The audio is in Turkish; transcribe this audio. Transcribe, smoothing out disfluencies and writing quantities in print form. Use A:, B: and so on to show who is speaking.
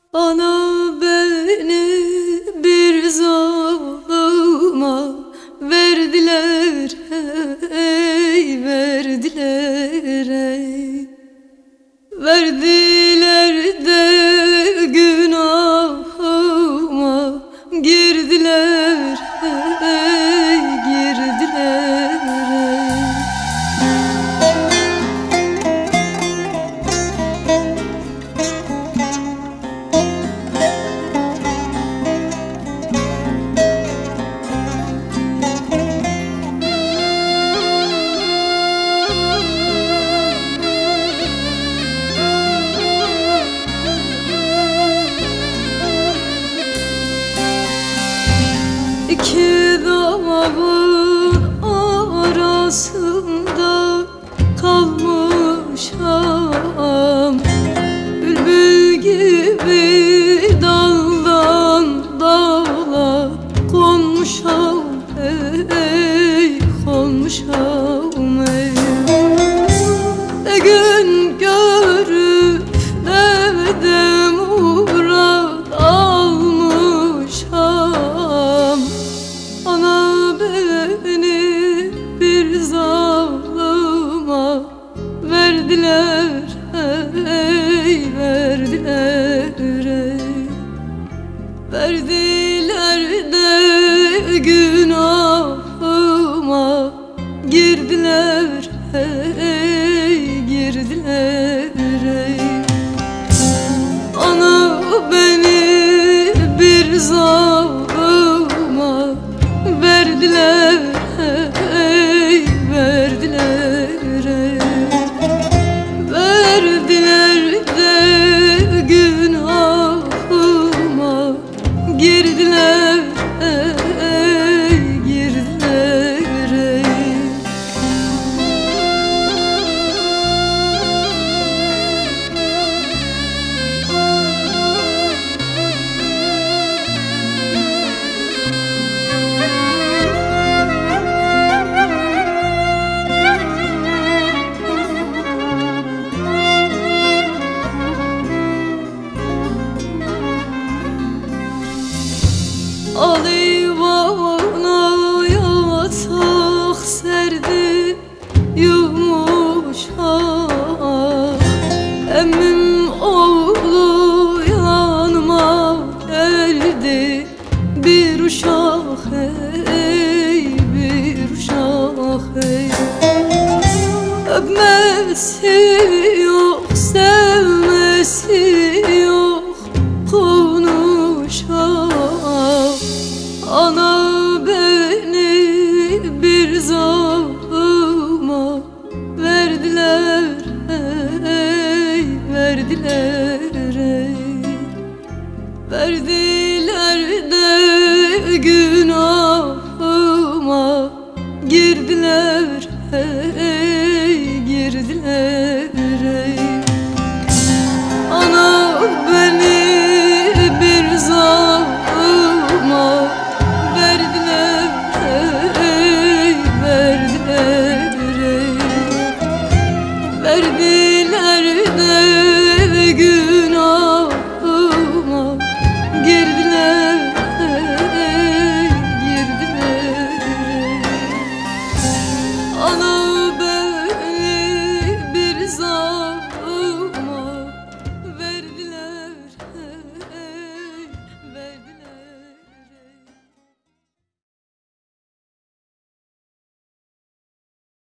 A: Ana beni bir zalıma verdiler, ey verdiler, ey verdiler de günahıma girdiler, ey girdiler, ey. İki dağın arasında kalmışam, bülbül gibi daldan dala konmuşam, ey konmuşam, ey. Ne gün görüp ne de murad almışam. Ana beni bir zalıma verdiler, ey verdiler, ey verdiler de günahıma girdiler, ey girdiler, ey. Ana beni bir zalıma verdiler, ey verdiler, ey verdiler de günahıma girdiler, ey girdiler, ey. Aleyvana yatak serdi yumuşak, emmim oğlu yanıma geldi bir uşak, ey bir uşak, ey. Öpmesi yok, sevmesi yok, konuşak. Ana beni bir zalıma verdiler, ey verdiler, ey verdiler de günahıma girdiler, ey girdiler, ey. Ana beni bir zalıma verdiler, ey verdiler, ey verdiler.